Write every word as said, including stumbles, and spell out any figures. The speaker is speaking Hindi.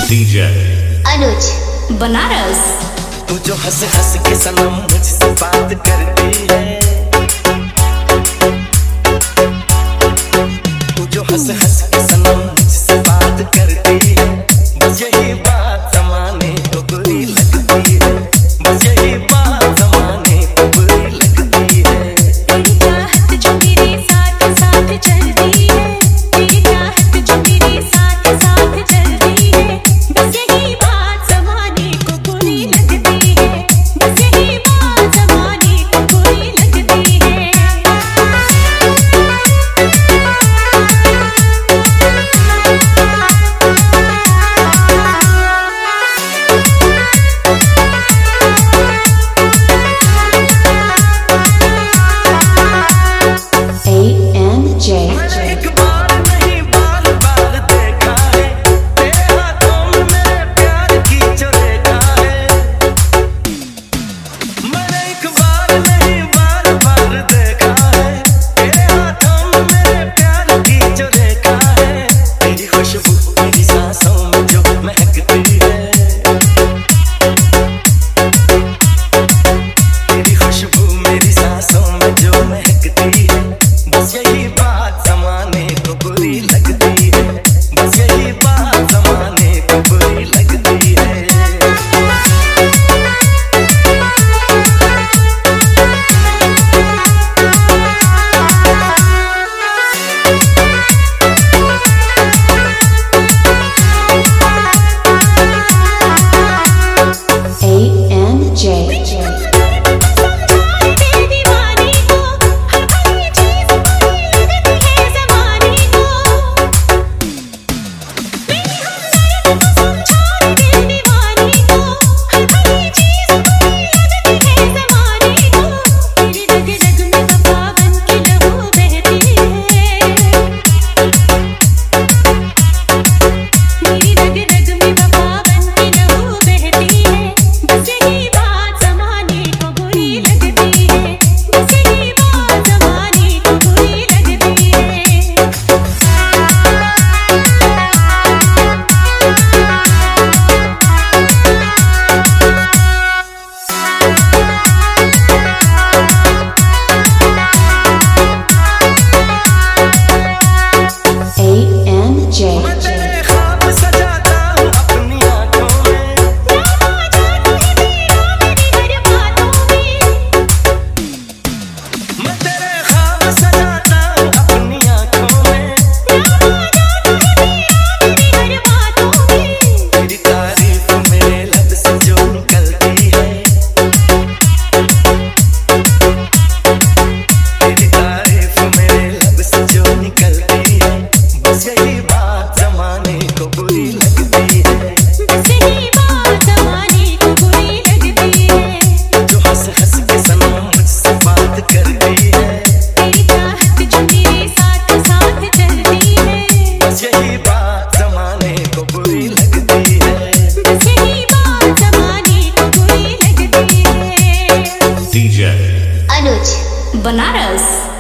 डीजे अनुज बनारस। तू जो हंस हंस के सनम मुझसे बात करती है, तू जो हंस हंस के सनम मुझसे बात करती है, बस यही बात जमाने को बुरी लगती है, बस यही बात जमाने को बुरी लगती है। तेरी चाहत जो मेरे साथ साथ चलती है, तेरी चाहत जो मेरे साथ साथ चलती है, बस यही बात जमाने को बुरी लगती है, बस यही बात जमाने को बुरी लगती है। एक बार नहीं बार बार देखा है, तेरे हाथों में मेरे प्यार की जो रेखा है। मैंने एक बार नहीं बार बार देखा है, तेरे हाथों में मेरे प्यार की जो रेखा है। तेरी खुशबू मेरी सांसों में जो महकती है, तेरी खुशबू मेरी सांसों में जो महकती है, बस यही बात जमाने को बुरी लगती है, बस यही बात जमाने को बुरी लगती है। यही बात जमाने को बुरी लगती है, बस यही बात जमाने को बुरी लगती है। डीजे अनुज बनारस।